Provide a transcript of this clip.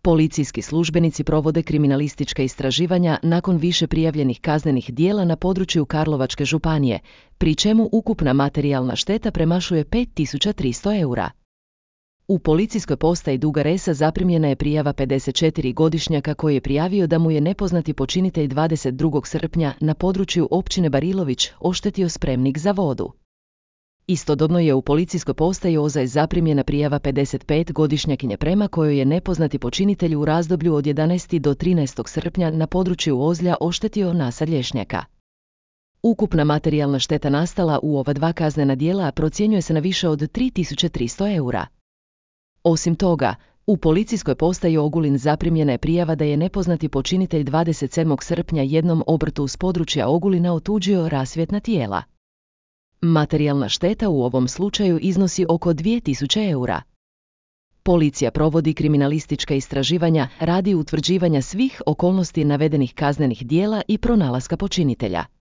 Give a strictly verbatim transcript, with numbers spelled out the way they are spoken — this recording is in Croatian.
Policijski službenici provode kriminalistička istraživanja nakon više prijavljenih kaznenih djela na području Karlovačke županije, pri čemu ukupna materijalna šteta premašuje pet tisuća tristo eura. U policijskoj postaji Duga Resa zaprimljena je prijava pedesetčetverogodišnjaka koji je prijavio da mu je nepoznati počinitelj dvadeset drugog srpnja na području općine Barilović oštetio spremnik za vodu. Istodobno je u policijskoj postaji Ozalj zaprimljena prijava pedesetpetogodišnjakinje prema kojoj je nepoznati počinitelj u razdoblju od jedanaestog do trinaestog srpnja na području Ozlja oštetio nasad lješnjaka. Ukupna materijalna šteta nastala u ova dva kaznena djela procjenjuje se na više od tri tisuće tristo eura. Osim toga, u policijskoj postaji Ogulin zaprimljena je prijava da je nepoznati počinitelj dvadeset sedmog srpnja jednom obrtu s područja Ogulina otuđio rasvjetna tijela. Materijalna šteta u ovom slučaju iznosi oko dvije tisuće eura. Policija provodi kriminalistička istraživanja radi utvrđivanja svih okolnosti navedenih kaznenih djela i pronalaska počinitelja.